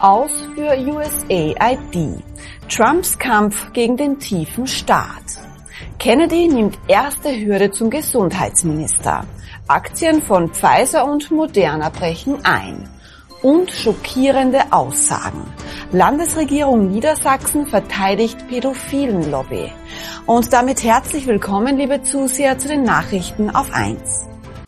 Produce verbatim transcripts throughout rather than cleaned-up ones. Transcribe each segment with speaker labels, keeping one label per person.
Speaker 1: Aus für U S A I D. Trumps Kampf gegen den tiefen Staat. Kennedy nimmt erste Hürde zum Gesundheitsminister. Aktien von Pfizer und Moderna brechen ein. Und schockierende Aussagen. Landesregierung Niedersachsen verteidigt Pädophilenlobby. Und damit herzlich willkommen, liebe Zuseher, zu den Nachrichten auf eins.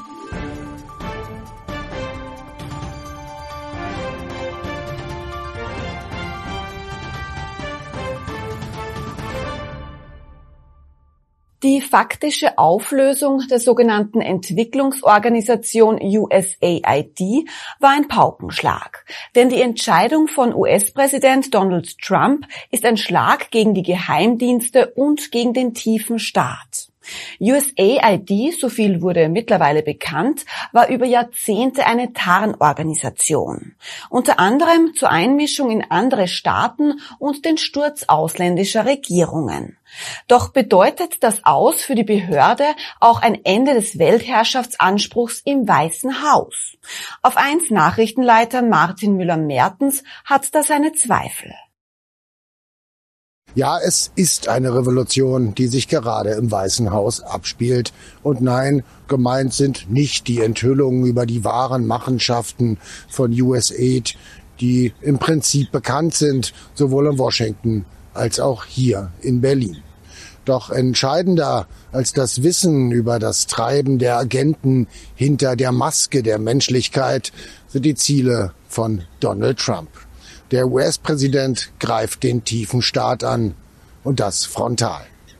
Speaker 1: Die faktische Auflösung der sogenannten Entwicklungsorganisation U S A I D war ein Paukenschlag. Denn die Entscheidung von U S-Präsident Donald Trump ist ein Schlag gegen die Geheimdienste und gegen den tiefen Staat. U S A I D, so viel wurde mittlerweile bekannt, war über Jahrzehnte eine Tarnorganisation. Unter anderem zur Einmischung in andere Staaten und den Sturz ausländischer Regierungen. Doch bedeutet das Aus für die Behörde auch ein Ende des Weltherrschaftsanspruchs im Weißen Haus? Auf eins Nachrichtenleiter Martin Müller-Mertens hat da seine Zweifel.
Speaker 2: Ja, es ist eine Revolution, die sich gerade im Weißen Haus abspielt. Und nein, gemeint sind nicht die Enthüllungen über die wahren Machenschaften von U S A I D, die im Prinzip bekannt sind, sowohl in Washington als auch hier in Berlin. Doch entscheidender als das Wissen über das Treiben der Agenten hinter der Maske der Menschlichkeit sind die Ziele von Donald Trump. Der U S-Präsident greift den tiefen Staat an, und das frontal.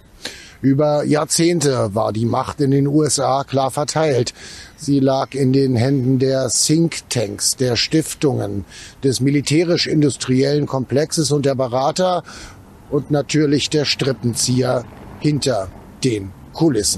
Speaker 2: Über Jahrzehnte war die Macht in den U S A klar verteilt. Sie lag in den Händen der Thinktanks, der Stiftungen, des militärisch-industriellen Komplexes und der Berater und natürlich der Strippenzieher hinter den Kulissen.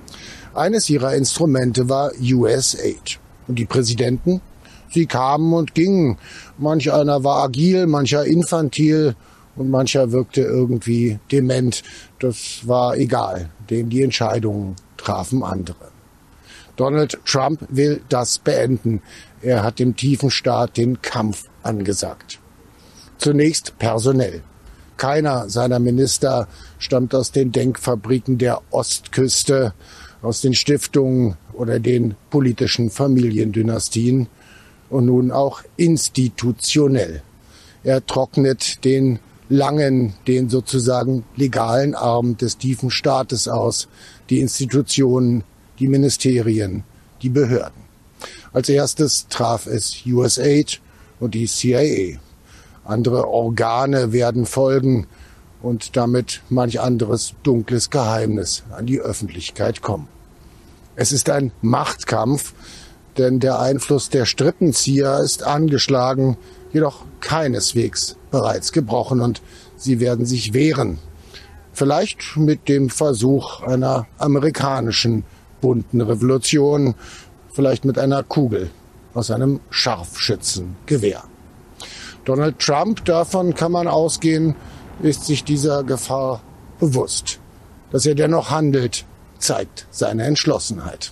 Speaker 2: Eines ihrer Instrumente war U S A I D. Und die Präsidenten? Sie kamen und gingen. Manch einer war agil, mancher infantil und mancher wirkte irgendwie dement. Das war egal, denn die Entscheidungen trafen andere. Donald Trump will das beenden. Er hat dem tiefen Staat den Kampf angesagt. Zunächst personell. Keiner seiner Minister stammt aus den Denkfabriken der Ostküste, aus den Stiftungen oder den politischen Familiendynastien. Und nun auch institutionell. Er trocknet den langen, den sozusagen legalen Arm des tiefen Staates aus, die Institutionen, die Ministerien, die Behörden. Als erstes traf es U S A I D und die C I A. Andere Organe werden folgen und damit manch anderes dunkles Geheimnis an die Öffentlichkeit kommen. Es ist ein Machtkampf, denn der Einfluss der Strippenzieher ist angeschlagen, jedoch keineswegs bereits gebrochen und sie werden sich wehren. Vielleicht mit dem Versuch einer amerikanischen bunten Revolution, vielleicht mit einer Kugel aus einem Scharfschützengewehr. Donald Trump, davon kann man ausgehen, ist sich dieser Gefahr bewusst. Dass er dennoch handelt, zeigt seine Entschlossenheit.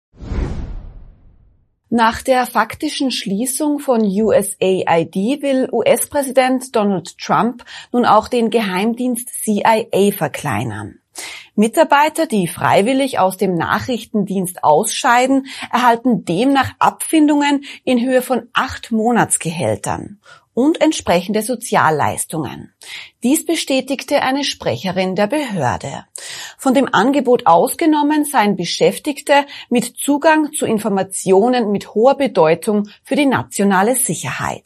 Speaker 1: Nach der faktischen Schließung von U S A I D will U S-Präsident Donald Trump nun auch den Geheimdienst C I A verkleinern. Mitarbeiter, die freiwillig aus dem Nachrichtendienst ausscheiden, erhalten demnach Abfindungen in Höhe von acht Monatsgehältern und entsprechende Sozialleistungen. Dies bestätigte eine Sprecherin der Behörde. Von dem Angebot ausgenommen seien Beschäftigte mit Zugang zu Informationen mit hoher Bedeutung für die nationale Sicherheit.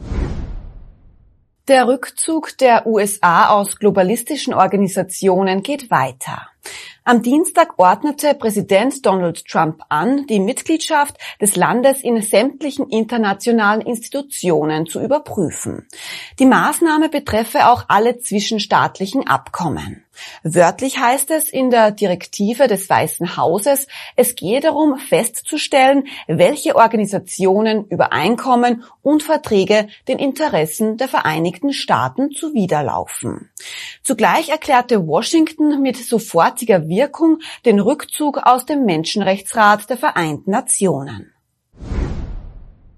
Speaker 1: Der Rückzug der U S A aus globalistischen Organisationen geht weiter. Am Dienstag ordnete Präsident Donald Trump an, die Mitgliedschaft des Landes in sämtlichen internationalen Institutionen zu überprüfen. Die Maßnahme betreffe auch alle zwischenstaatlichen Abkommen. Wörtlich heißt es in der Direktive des Weißen Hauses, es gehe darum festzustellen, welche Organisationen, Übereinkommen und Verträge den Interessen der Vereinigten Staaten zuwiderlaufen. Zugleich erklärte Washington mit sofortiger Wirkung den Rückzug aus dem Menschenrechtsrat der Vereinten Nationen.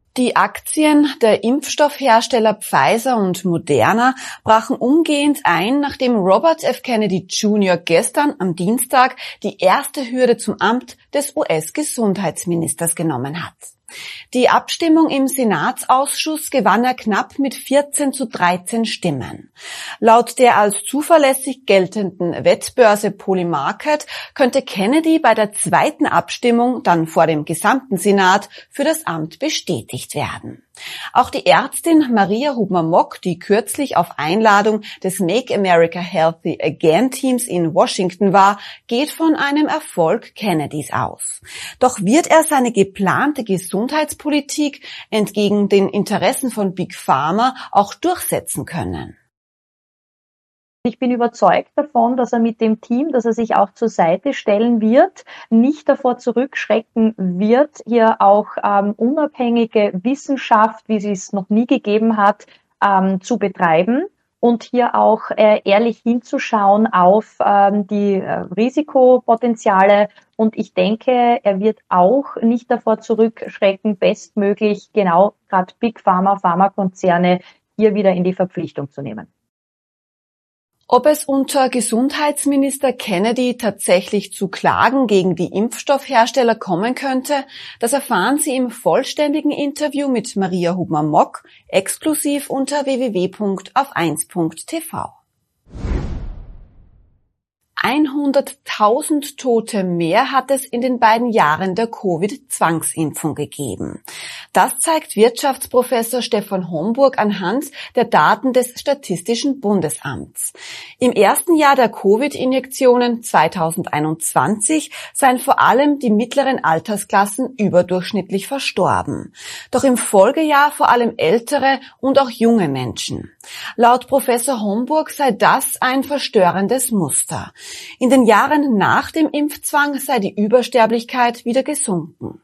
Speaker 1: Die Aktien der Impfstoffhersteller Pfizer und Moderna brachen umgehend ein, nachdem Robert F. Kennedy Junior gestern am Dienstag die erste Hürde zum Amt des U S-Gesundheitsministers genommen hat. Die Abstimmung im Senatsausschuss gewann er knapp mit vierzehn zu dreizehn Stimmen. Laut der als zuverlässig geltenden Wettbörse Polymarket könnte Kennedy bei der zweiten Abstimmung dann vor dem gesamten Senat für das Amt bestätigt werden. Auch die Ärztin Maria Hubmer-Mock, die kürzlich auf Einladung des Make America Healthy Again Teams in Washington war, geht von einem Erfolg Kennedys aus. Doch wird er seine geplante Gesundheitspolitik entgegen den Interessen von Big Pharma auch durchsetzen können?
Speaker 3: Ich bin überzeugt davon, dass er mit dem Team, das er sich auch zur Seite stellen wird, nicht davor zurückschrecken wird, hier auch ähm, unabhängige Wissenschaft, wie sie es noch nie gegeben hat, ähm, zu betreiben und hier auch äh, ehrlich hinzuschauen auf ähm, die äh, Risikopotenziale. Und ich denke, er wird auch nicht davor zurückschrecken, bestmöglich genau gerade Big Pharma, Pharmakonzerne hier wieder in die Verpflichtung zu nehmen.
Speaker 1: Ob es unter Gesundheitsminister Kennedy tatsächlich zu Klagen gegen die Impfstoffhersteller kommen könnte, das erfahren Sie im vollständigen Interview mit Maria Hubmer-Mock, exklusiv unter w w w punkt auf eins punkt t v. hunderttausend Tote mehr hat es in den beiden Jahren der Covid-Zwangsimpfung gegeben. Das zeigt Wirtschaftsprofessor Stefan Homburg anhand der Daten des Statistischen Bundesamts. Im ersten Jahr der Covid-Injektionen zweitausendeinundzwanzig seien vor allem die mittleren Altersklassen überdurchschnittlich verstorben. Doch im Folgejahr vor allem ältere und auch junge Menschen. Laut Professor Homburg sei das ein verstörendes Muster. In den Jahren nach dem Impfzwang sei die Übersterblichkeit wieder gesunken.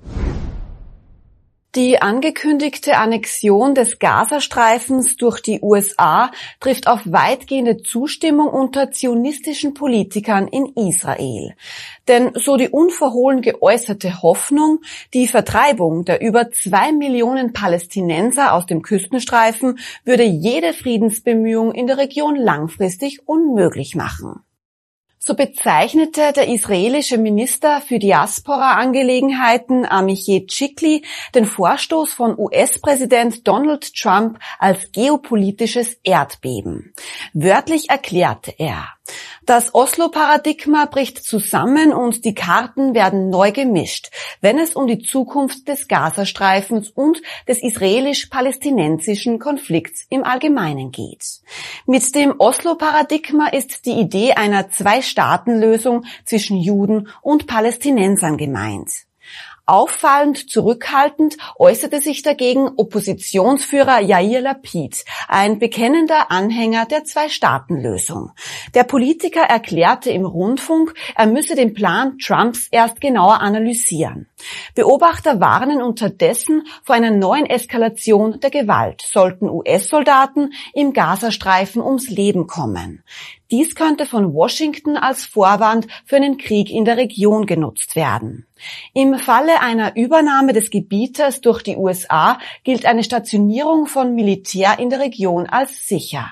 Speaker 1: Die angekündigte Annexion des Gazastreifens durch die U S A trifft auf weitgehende Zustimmung unter zionistischen Politikern in Israel. Denn so die unverhohlen geäußerte Hoffnung, die Vertreibung der über zwei Millionen Palästinenser aus dem Küstenstreifen würde jede Friedensbemühung in der Region langfristig unmöglich machen. So bezeichnete der israelische Minister für Diaspora-Angelegenheiten Amichai Chikli den Vorstoß von U S-Präsident Donald Trump als geopolitisches Erdbeben. Wörtlich erklärte er: Das Oslo-Paradigma bricht zusammen und die Karten werden neu gemischt, wenn es um die Zukunft des Gazastreifens und des israelisch-palästinensischen Konflikts im Allgemeinen geht. Mit dem Oslo-Paradigma ist die Idee einer Zwei-Staaten-Lösung zwischen Juden und Palästinensern gemeint. Auffallend zurückhaltend äußerte sich dagegen Oppositionsführer Yair Lapid, ein bekennender Anhänger der Zwei-Staaten-Lösung. Der Politiker erklärte im Rundfunk, er müsse den Plan Trumps erst genauer analysieren. Beobachter warnen unterdessen vor einer neuen Eskalation der Gewalt, sollten U S-Soldaten im Gazastreifen ums Leben kommen. Dies könnte von Washington als Vorwand für einen Krieg in der Region genutzt werden. Im Falle einer Übernahme des Gebietes durch die U S A gilt eine Stationierung von Militär in der Region als sicher.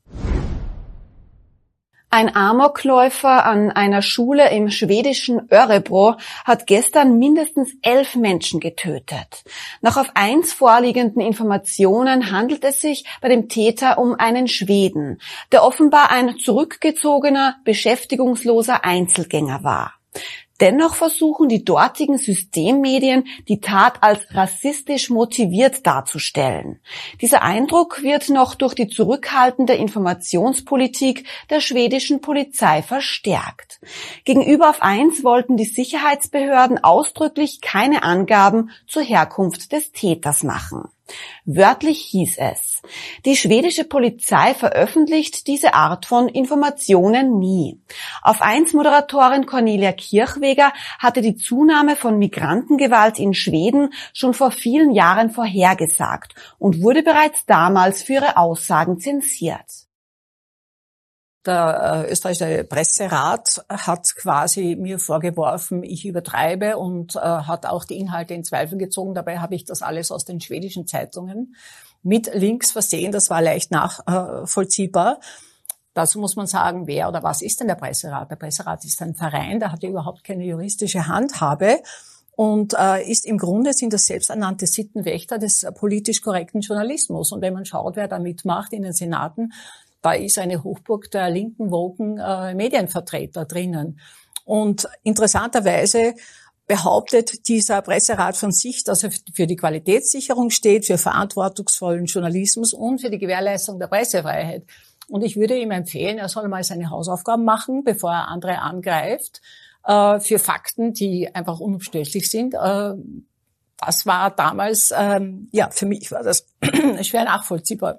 Speaker 1: Ein Amokläufer an einer Schule im schwedischen Örebro hat gestern mindestens elf Menschen getötet. Nach auf eins vorliegenden Informationen handelt es sich bei dem Täter um einen Schweden, der offenbar ein zurückgezogener, beschäftigungsloser Einzelgänger war. Dennoch versuchen die dortigen Systemmedien, die Tat als rassistisch motiviert darzustellen. Dieser Eindruck wird noch durch die zurückhaltende Informationspolitik der schwedischen Polizei verstärkt. Gegenüber auf eins wollten die Sicherheitsbehörden ausdrücklich keine Angaben zur Herkunft des Täters machen. Wörtlich hieß es: Die schwedische Polizei veröffentlicht diese Art von Informationen nie. Auf eins Moderatorin Cornelia Kirchweger hatte die Zunahme von Migrantengewalt in Schweden schon vor vielen Jahren vorhergesagt und wurde bereits damals für ihre Aussagen zensiert.
Speaker 4: Der äh, österreichische Presserat hat quasi mir vorgeworfen, ich übertreibe und äh, hat auch die Inhalte in Zweifel gezogen. Dabei habe ich das alles aus den schwedischen Zeitungen mit Links versehen. Das war leicht nachvollziehbar. Dazu muss man sagen, wer oder was ist denn der Presserat? Der Presserat ist ein Verein, der hat ja überhaupt keine juristische Handhabe und äh, ist im Grunde sind das selbsternannte Sittenwächter des äh, politisch korrekten Journalismus. Und wenn man schaut, wer da mitmacht in den Senaten, da ist eine Hochburg der linken, woken äh, Medienvertreter drinnen. Und interessanterweise behauptet dieser Presserat von sich, dass er für die Qualitätssicherung steht, für verantwortungsvollen Journalismus und für die Gewährleistung der Pressefreiheit. Und ich würde ihm empfehlen, er soll mal seine Hausaufgaben machen, bevor er andere angreift, äh, für Fakten, die einfach unumstößlich sind. Äh, das war damals, ähm, ja, für mich war das schwer nachvollziehbar.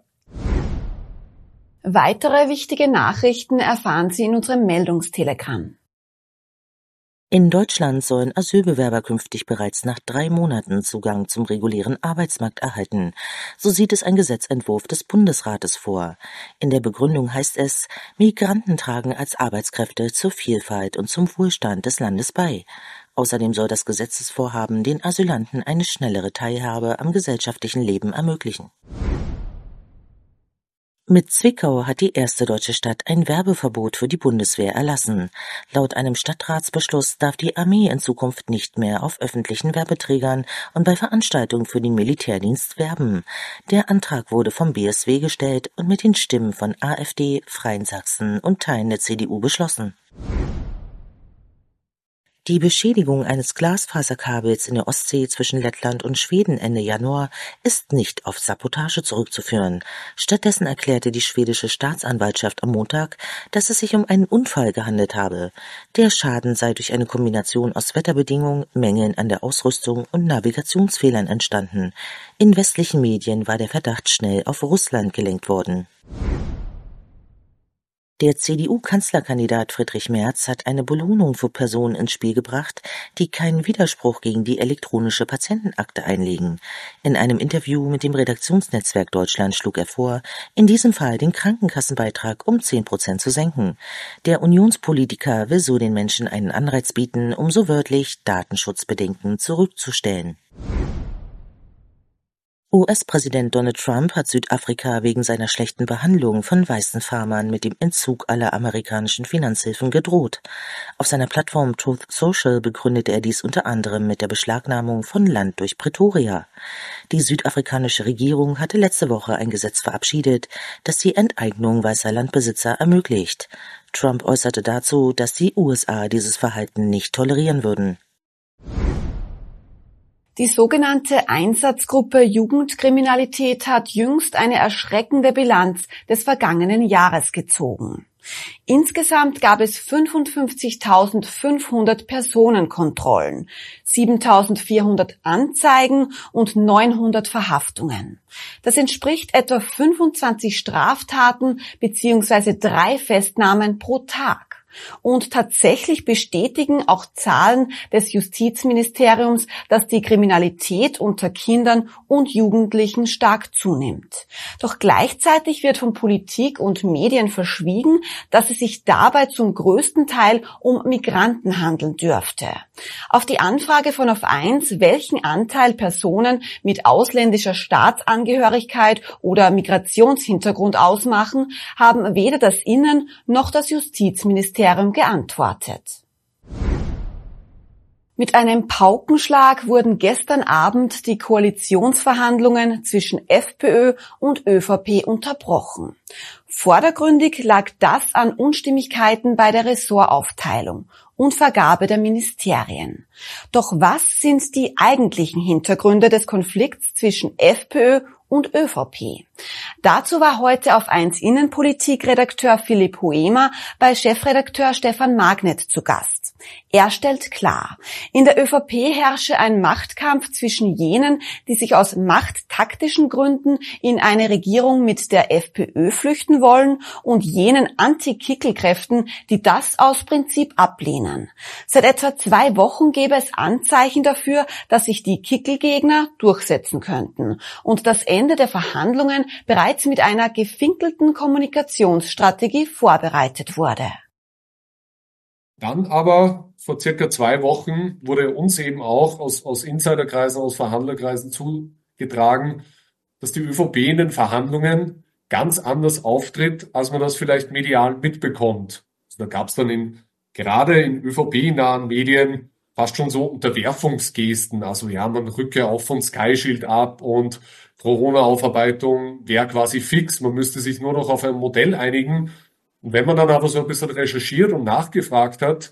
Speaker 1: Weitere wichtige Nachrichten erfahren Sie in unserem Meldungstelegramm.
Speaker 5: In Deutschland sollen Asylbewerber künftig bereits nach drei Monaten Zugang zum regulären Arbeitsmarkt erhalten. So sieht es ein Gesetzentwurf des Bundesrates vor. In der Begründung heißt es, Migranten tragen als Arbeitskräfte zur Vielfalt und zum Wohlstand des Landes bei. Außerdem soll das Gesetzesvorhaben den Asylanten eine schnellere Teilhabe am gesellschaftlichen Leben ermöglichen. Mit Zwickau hat die erste deutsche Stadt ein Werbeverbot für die Bundeswehr erlassen. Laut einem Stadtratsbeschluss darf die Armee in Zukunft nicht mehr auf öffentlichen Werbeträgern und bei Veranstaltungen für den Militärdienst werben. Der Antrag wurde vom B S W gestellt und mit den Stimmen von AfD, Freien Sachsen und Teilen der C D U beschlossen. Die Beschädigung eines Glasfaserkabels in der Ostsee zwischen Lettland und Schweden Ende Januar ist nicht auf Sabotage zurückzuführen. Stattdessen erklärte die schwedische Staatsanwaltschaft am Montag, dass es sich um einen Unfall gehandelt habe. Der Schaden sei durch eine Kombination aus Wetterbedingungen, Mängeln an der Ausrüstung und Navigationsfehlern entstanden. In westlichen Medien war der Verdacht schnell auf Russland gelenkt worden. Der C D U-Kanzlerkandidat Friedrich Merz hat eine Belohnung für Personen ins Spiel gebracht, die keinen Widerspruch gegen die elektronische Patientenakte einlegen. In einem Interview mit dem Redaktionsnetzwerk Deutschland schlug er vor, in diesem Fall den Krankenkassenbeitrag um zehn Prozent zu senken. Der Unionspolitiker will so den Menschen einen Anreiz bieten, um so wörtlich Datenschutzbedenken zurückzustellen. U S-Präsident Donald Trump hat Südafrika wegen seiner schlechten Behandlung von weißen Farmern mit dem Entzug aller amerikanischen Finanzhilfen gedroht. Auf seiner Plattform Truth Social begründete er dies unter anderem mit der Beschlagnahmung von Land durch Pretoria. Die südafrikanische Regierung hatte letzte Woche ein Gesetz verabschiedet, das die Enteignung weißer Landbesitzer ermöglicht. Trump äußerte dazu, dass die U S A dieses Verhalten nicht tolerieren würden.
Speaker 1: Die sogenannte Einsatzgruppe Jugendkriminalität hat jüngst eine erschreckende Bilanz des vergangenen Jahres gezogen. Insgesamt gab es fünfundfünfzigtausendfünfhundert Personenkontrollen, siebentausendvierhundert Anzeigen und neunhundert Verhaftungen. Das entspricht etwa fünfundzwanzig Straftaten bzw. drei Festnahmen pro Tag. Und tatsächlich bestätigen auch Zahlen des Justizministeriums, dass die Kriminalität unter Kindern und Jugendlichen stark zunimmt. Doch gleichzeitig wird von Politik und Medien verschwiegen, dass es sich dabei zum größten Teil um Migranten handeln dürfte. Auf die Anfrage von Auf eins, welchen Anteil Personen mit ausländischer Staatsangehörigkeit oder Migrationshintergrund ausmachen, haben weder das Innen- noch das Justizministerium geantwortet. Mit einem Paukenschlag wurden gestern Abend die Koalitionsverhandlungen zwischen FPÖ und ÖVP unterbrochen. Vordergründig lag das an Unstimmigkeiten bei der Ressortaufteilung und Vergabe der Ministerien. Doch was sind die eigentlichen Hintergründe des Konflikts zwischen FPÖ und ÖVP? Dazu war heute Auf eins Innenpolitik-Redakteur Philipp Hoemer bei Chefredakteur Stefan Magnet zu Gast. Er stellt klar, in der ÖVP herrsche ein Machtkampf zwischen jenen, die sich aus machttaktischen Gründen in eine Regierung mit der FPÖ flüchten wollen, und jenen Anti-Kickel-Kräften, die das aus Prinzip ablehnen. Seit etwa zwei Wochen gäbe es Anzeichen dafür, dass sich die Kickel-Gegner durchsetzen könnten und das Ende der Verhandlungen bereits mit einer gefinkelten Kommunikationsstrategie vorbereitet wurde.
Speaker 6: Dann aber, vor circa zwei Wochen, wurde uns eben auch aus, aus Insiderkreisen, aus Verhandlerkreisen zugetragen, dass die ÖVP in den Verhandlungen ganz anders auftritt, als man das vielleicht medial mitbekommt. Also da gab es dann in, gerade in ÖVP-nahen Medien fast schon so Unterwerfungsgesten. Also ja, man rücke auch von Sky Shield ab und Corona-Aufarbeitung wäre quasi fix. Man müsste sich nur noch auf ein Modell einigen. Und wenn man dann aber so ein bisschen recherchiert und nachgefragt hat,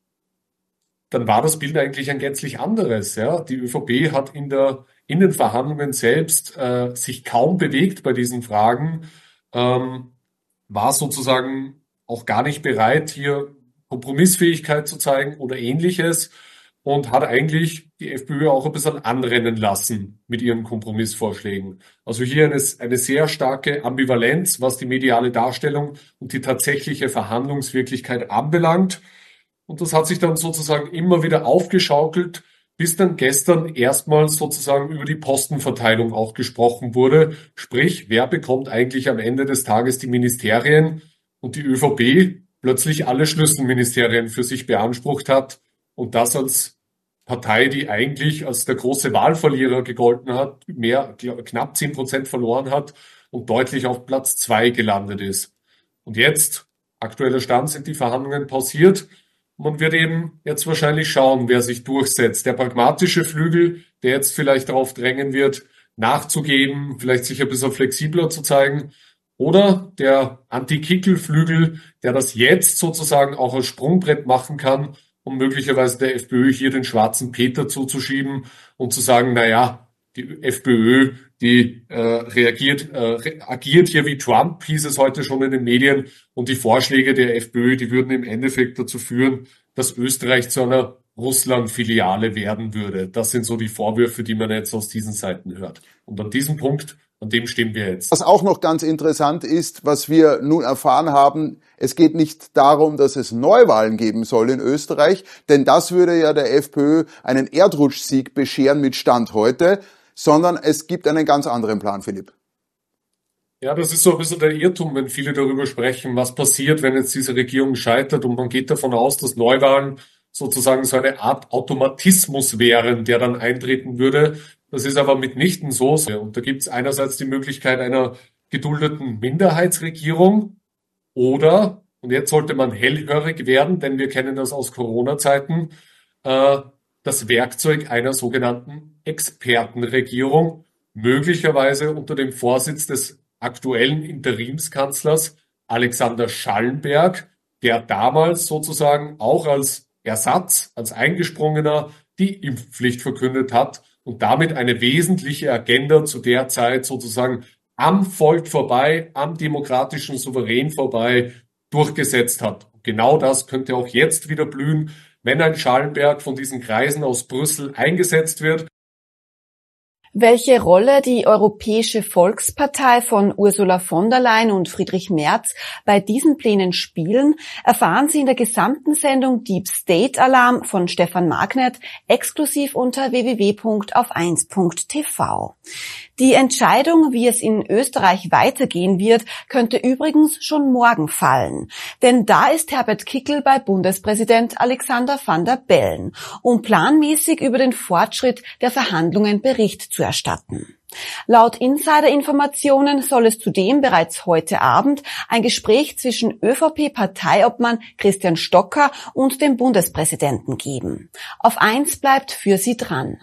Speaker 6: dann war das Bild eigentlich ein gänzlich anderes. Ja, die ÖVP hat in der in den Verhandlungen selbst äh, sich kaum bewegt bei diesen Fragen, ähm, war sozusagen auch gar nicht bereit, hier Kompromissfähigkeit zu zeigen oder Ähnliches, und hat eigentlich die FPÖ auch ein bisschen anrennen lassen mit ihren Kompromissvorschlägen. Also hier eine, eine sehr starke Ambivalenz, was die mediale Darstellung und die tatsächliche Verhandlungswirklichkeit anbelangt. Und das hat sich dann sozusagen immer wieder aufgeschaukelt, bis dann gestern erstmals sozusagen über die Postenverteilung auch gesprochen wurde. Sprich, wer bekommt eigentlich am Ende des Tages die Ministerien, und die ÖVP plötzlich alle Schlüsselministerien für sich beansprucht hat. Und das als Partei, die eigentlich als der große Wahlverlierer gegolten hat, mehr, knapp zehn Prozent verloren hat und deutlich auf Platz zwei gelandet ist. Und jetzt, aktueller Stand, sind die Verhandlungen pausiert. Man wird eben jetzt wahrscheinlich schauen, wer sich durchsetzt. Der pragmatische Flügel, der jetzt vielleicht darauf drängen wird, nachzugeben, vielleicht sich ein bisschen flexibler zu zeigen. Oder der Anti-Kickel-Flügel, der das jetzt sozusagen auch als Sprungbrett machen kann, um möglicherweise der FPÖ hier den schwarzen Peter zuzuschieben und zu sagen, na ja, die FPÖ, die äh, reagiert, äh, agiert hier wie Trump, hieß es heute schon in den Medien, und die Vorschläge der FPÖ, die würden im Endeffekt dazu führen, dass Österreich zu einer Russland-Filiale werden würde. Das sind so die Vorwürfe, die man jetzt aus diesen Seiten hört. Und an diesem Punkt, an dem stehen wir jetzt.
Speaker 7: Was auch noch ganz interessant ist, was wir nun erfahren haben, es geht nicht darum, dass es Neuwahlen geben soll in Österreich, denn das würde ja der FPÖ einen Erdrutschsieg bescheren mit Stand heute, sondern es gibt einen ganz anderen Plan, Philipp.
Speaker 6: Ja, das ist so ein bisschen der Irrtum, wenn viele darüber sprechen, was passiert, wenn jetzt diese Regierung scheitert, und man geht davon aus, dass Neuwahlen sozusagen so eine Art Automatismus wären, der dann eintreten würde. Das ist aber mitnichten so. Und da gibt es einerseits die Möglichkeit einer geduldeten Minderheitsregierung oder, und jetzt sollte man hellhörig werden, denn wir kennen das aus Corona-Zeiten, äh, das Werkzeug einer sogenannten Expertenregierung, möglicherweise unter dem Vorsitz des aktuellen Interimskanzlers Alexander Schallenberg, der damals sozusagen auch als Ersatz, als Eingesprungener die Impfpflicht verkündet hat und damit eine wesentliche Agenda zu der Zeit sozusagen am Volk vorbei, am demokratischen Souverän vorbei durchgesetzt hat. Genau das könnte auch jetzt wieder blühen, wenn ein Schallenberg von diesen Kreisen aus Brüssel eingesetzt wird.
Speaker 1: Welche Rolle die Europäische Volkspartei von Ursula von der Leyen und Friedrich Merz bei diesen Plänen spielen, erfahren Sie in der gesamten Sendung Deep State Alarm von Stefan Magnet exklusiv unter w w w punkt auf eins punkt t v. Die Entscheidung, wie es in Österreich weitergehen wird, könnte übrigens schon morgen fallen. Denn da ist Herbert Kickl bei Bundespräsident Alexander Van der Bellen, um planmäßig über den Fortschritt der Verhandlungen Bericht zu erstatten. Laut Insider-Informationen soll es zudem bereits heute Abend ein Gespräch zwischen ÖVP-Parteiobmann Christian Stocker und dem Bundespräsidenten geben. Auf eins bleibt für Sie dran.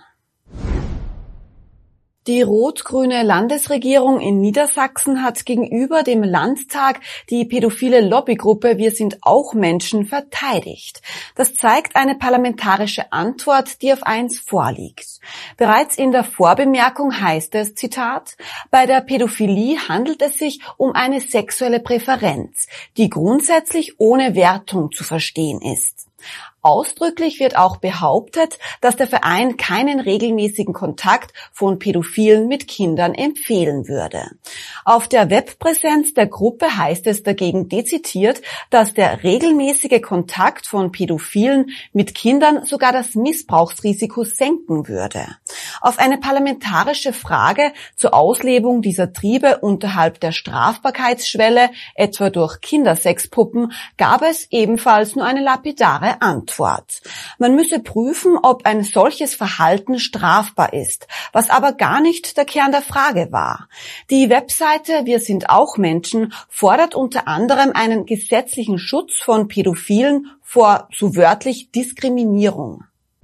Speaker 1: Die rot-grüne Landesregierung in Niedersachsen hat gegenüber dem Landtag die pädophile Lobbygruppe Wir sind auch Menschen verteidigt. Das zeigt eine parlamentarische Antwort, die auf eins vorliegt. Bereits in der Vorbemerkung heißt es, Zitat, bei der Pädophilie handelt es sich um eine sexuelle Präferenz, die grundsätzlich ohne Wertung zu verstehen ist. Ausdrücklich wird auch behauptet, dass der Verein keinen regelmäßigen Kontakt von Pädophilen mit Kindern empfehlen würde. Auf der Webpräsenz der Gruppe heißt es dagegen dezidiert, dass der regelmäßige Kontakt von Pädophilen mit Kindern sogar das Missbrauchsrisiko senken würde. Auf eine parlamentarische Frage zur Auslebung dieser Triebe unterhalb der Strafbarkeitsschwelle, etwa durch Kindersexpuppen, gab es ebenfalls nur eine lapidare Antwort. Man müsse prüfen, ob ein solches Verhalten strafbar ist, was aber gar nicht der Kern der Frage war. Die Webseite Wir sind auch Menschen fordert unter anderem einen gesetzlichen Schutz von Pädophilen vor, so wörtlich, Diskriminierung.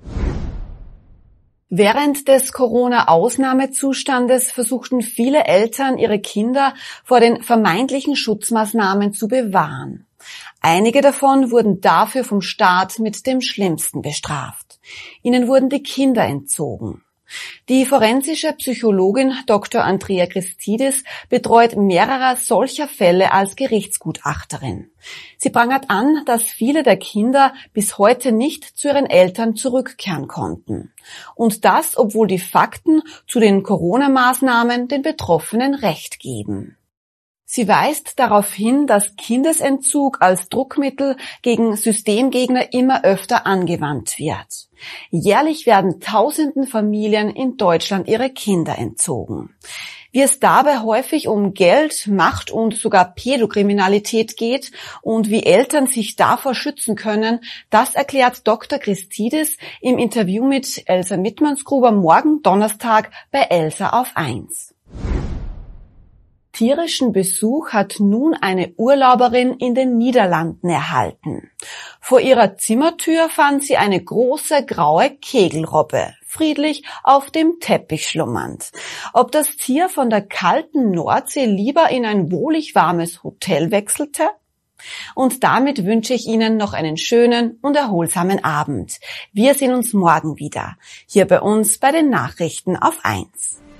Speaker 1: Während des Corona-Ausnahmezustandes versuchten viele Eltern, ihre Kinder vor den vermeintlichen Schutzmaßnahmen zu bewahren. Einige davon wurden dafür vom Staat mit dem Schlimmsten bestraft. Ihnen wurden die Kinder entzogen. Die forensische Psychologin Doktor Andrea Christidis betreut mehrere solcher Fälle als Gerichtsgutachterin. Sie prangert an, dass viele der Kinder bis heute nicht zu ihren Eltern zurückkehren konnten. Und das, obwohl die Fakten zu den Corona-Maßnahmen den Betroffenen Recht geben. Sie weist darauf hin, dass Kindesentzug als Druckmittel gegen Systemgegner immer öfter angewandt wird. Jährlich werden tausenden Familien in Deutschland ihre Kinder entzogen. Wie es dabei häufig um Geld, Macht und sogar Pädokriminalität geht und wie Eltern sich davor schützen können, das erklärt Doktor Christidis im Interview mit Elsa Mittmannsgruber morgen Donnerstag bei Elsa auf eins. Tierischen Besuch hat nun eine Urlauberin in den Niederlanden erhalten. Vor ihrer Zimmertür fand sie eine große graue Kegelrobbe, friedlich auf dem Teppich schlummernd. Ob das Tier von der kalten Nordsee lieber in ein wohlig warmes Hotel wechselte? Und damit wünsche ich Ihnen noch einen schönen und erholsamen Abend. Wir sehen uns morgen wieder, hier bei uns bei den Nachrichten auf eins.